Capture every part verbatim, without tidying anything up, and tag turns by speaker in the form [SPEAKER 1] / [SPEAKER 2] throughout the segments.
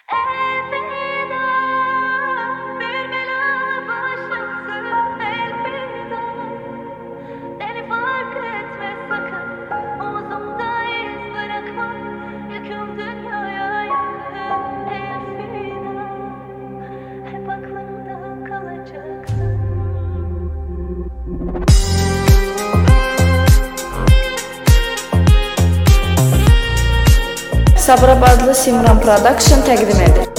[SPEAKER 1] Sabirabadlı Simran Production təqdim edir.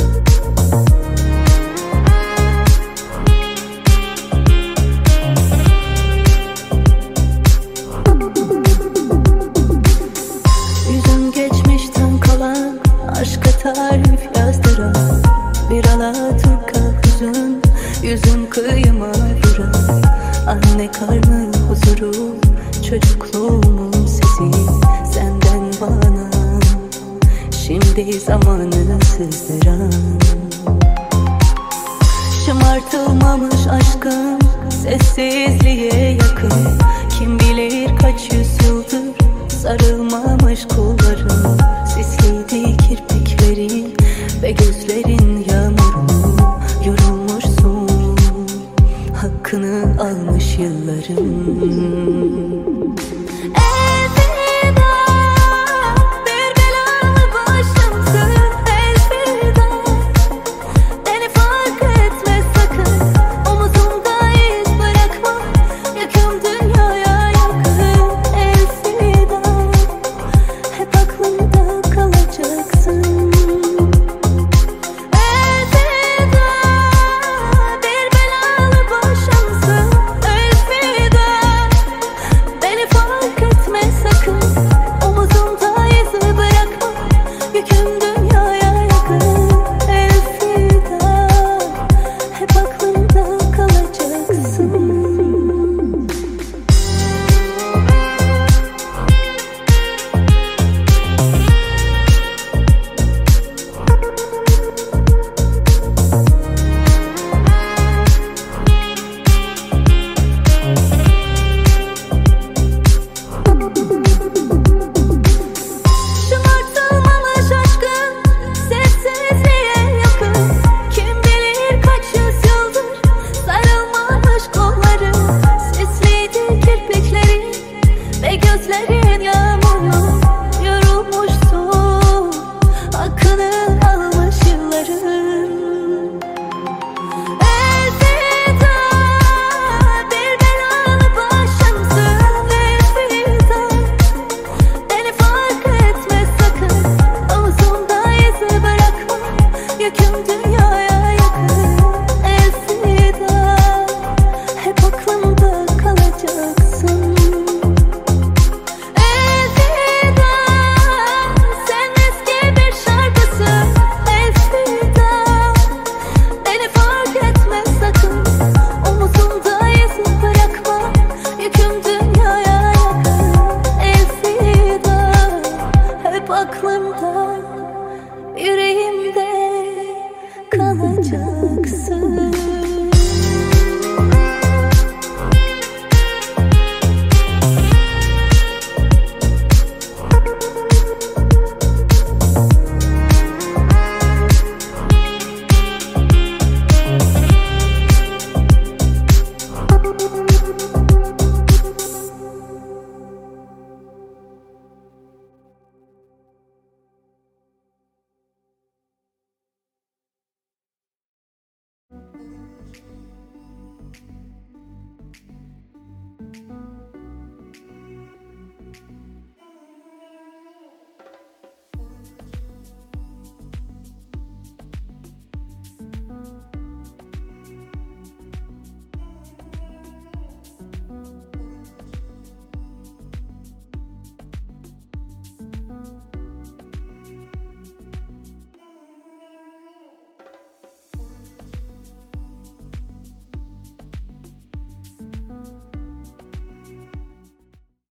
[SPEAKER 2] Yüzüm geçmişten kalan aşka tarif yazdıran bir Alaturka hüzün, yüzüm kıyıma vuran anne karnı huzuru, çocukluğumun sesi senden bana. Şimdi zamanı sızdıran şımartılmamış aşkım sessizliğe yakın. Kim bilir kaç yüzyıldır sarılmamış kolların, sisliydi kirpiklerin ve gözlerin yağmurunu. Yorulmuşsun, hakkını almış yılların. Aklımda